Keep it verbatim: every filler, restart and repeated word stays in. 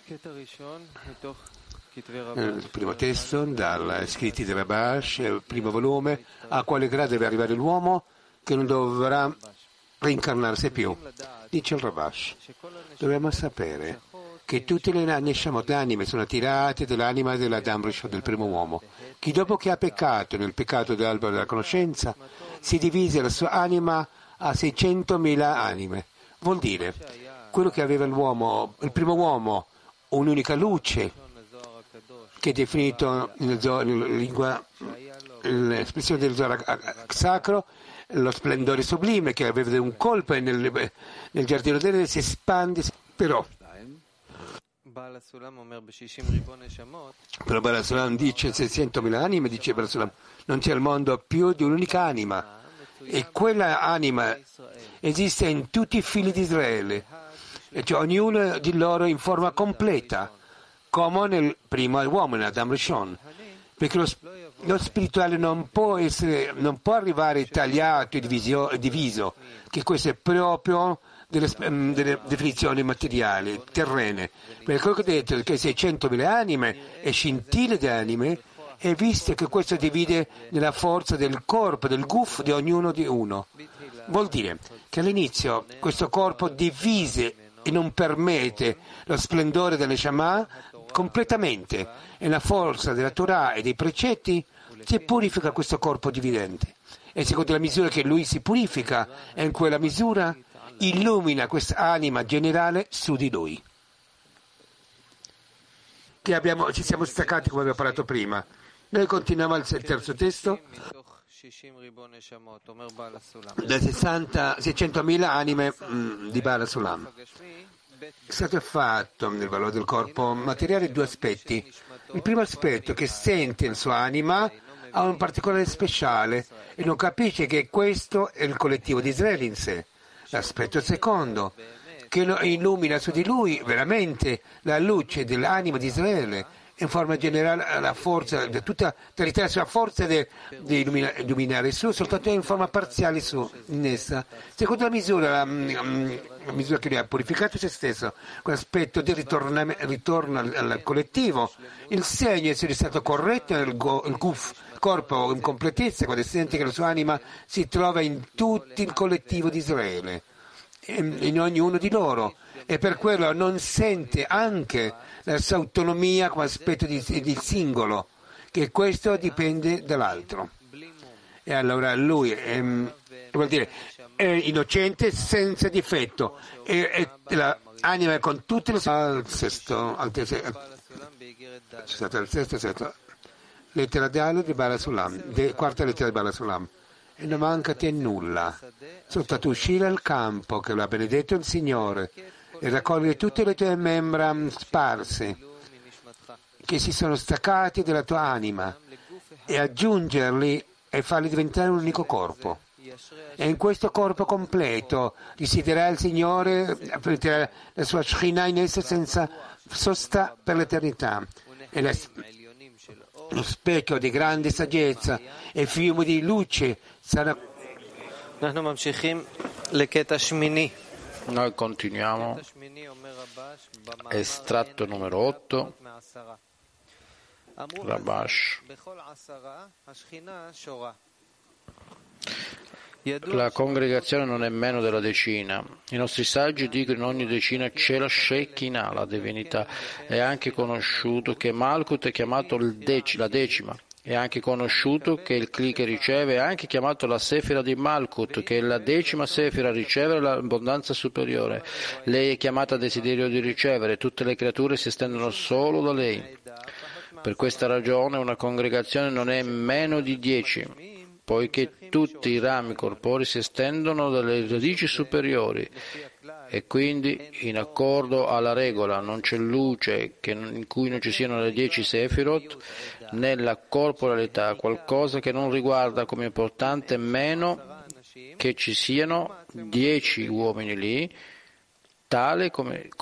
Il primo testo dal scritti di Rabash, il primo volume, a quale grado deve arrivare l'uomo che non dovrà reincarnarsi più. Dice il Rabash, dobbiamo sapere che tutte le neshamot, le anime, sono tirate dall'anima dell'Adam Rishon, del primo uomo. Chi dopo che ha peccato nel peccato dell'albero della conoscenza si divise la sua anima a seicentomila anime. Vuol dire, quello che aveva l'uomo, il primo uomo, un'unica luce, che è definito nella lingua, l'espressione del Zohar sacro, lo splendore sublime che aveva un colpo e nel, nel giardino dell'Eden si espande, però però Baal HaSulam dice seicentomila anime, dice Baal HaSulam, non c'è al mondo più di un'unica anima, e quella anima esiste in tutti i figli di Israele, e cioè ognuno di loro in forma completa, come nel primo uomo, nell'Adam Rishon, perché lo, lo spirituale non può essere, non può arrivare tagliato e divisio, diviso, che questo è proprio delle, delle definizioni materiali, terrene. Perché quello che ho detto è che seicentomila anime e scintille di anime, è visto che questo divide nella forza del corpo, del guf di ognuno di uno. Vuol dire che all'inizio questo corpo divise e non permette lo splendore delle Shama completamente, e la forza della Torah e dei precetti si purifica questo corpo dividente, e secondo la misura che lui si purifica, e in quella misura illumina questa anima generale su di lui. Che abbiamo, ci siamo staccati come abbiamo parlato prima. Noi continuiamo al terzo testo. Da seicentomila anime mh, di Baal HaSulam. È stato fatto nel valore del corpo materiale due aspetti. Il primo aspetto, che sente la sua anima ha un particolare speciale e non capisce che questo è il collettivo di Israele in sé. L'aspetto secondo, che illumina su di lui veramente la luce dell'anima di Israele, in forma generale la forza, tutta la sua forza di illuminare su, soltanto in forma parziale su, in essa. Secondo la misura, la, la misura che lui ha purificato se stesso, quell'aspetto di ritorno, ritorno al, al collettivo, il segno di essere stato corretto nel go, il guf, corpo in completezza, quando sente che la sua anima si trova in tutto il collettivo di Israele, in, in ognuno di loro, e per quello non sente anche la sua autonomia come aspetto di, di singolo, che questo dipende dall'altro. E allora lui è, vuol dire, è innocente senza difetto, e, e l'anima con tutte le al sesto, al terzo, al sesto, sesto, lettera d'Ale di Baal HaSulam, de, quarta lettera di Baal HaSulam. E non mancati nulla, soltanto uscire al campo, che lo ha benedetto il Signore, e raccogliere tutte le tue membra sparse che si sono staccati dalla tua anima, e aggiungerli e farli diventare un unico corpo. E in questo corpo completo risiederà il Signore, metterà la sua Shekhinah in esso senza sosta per l'eternità. E la, lo specchio di grande saggezza e fiume di luce sarà. Noi continuiamo. Estratto numero otto. Rabash. La congregazione non è meno della decina. I nostri saggi dicono che in ogni decina c'è la Shekinah, la divinità. È anche conosciuto che Malkut è chiamato il dec- la decima. È anche conosciuto che il Kli che riceve è anche chiamato la Sefira di Malkut, che è la decima Sefira, ricevere l'abbondanza superiore. Lei è chiamata desiderio di ricevere, tutte le creature si estendono solo da lei. Per questa ragione una congregazione non è meno di dieci, poiché tutti i rami corporei si estendono dalle radici superiori, e quindi, in accordo alla regola, non c'è luce che, in cui non ci siano le dieci Sefirot, nella corporalità, qualcosa che non riguarda come importante meno che ci siano dieci uomini lì, tale come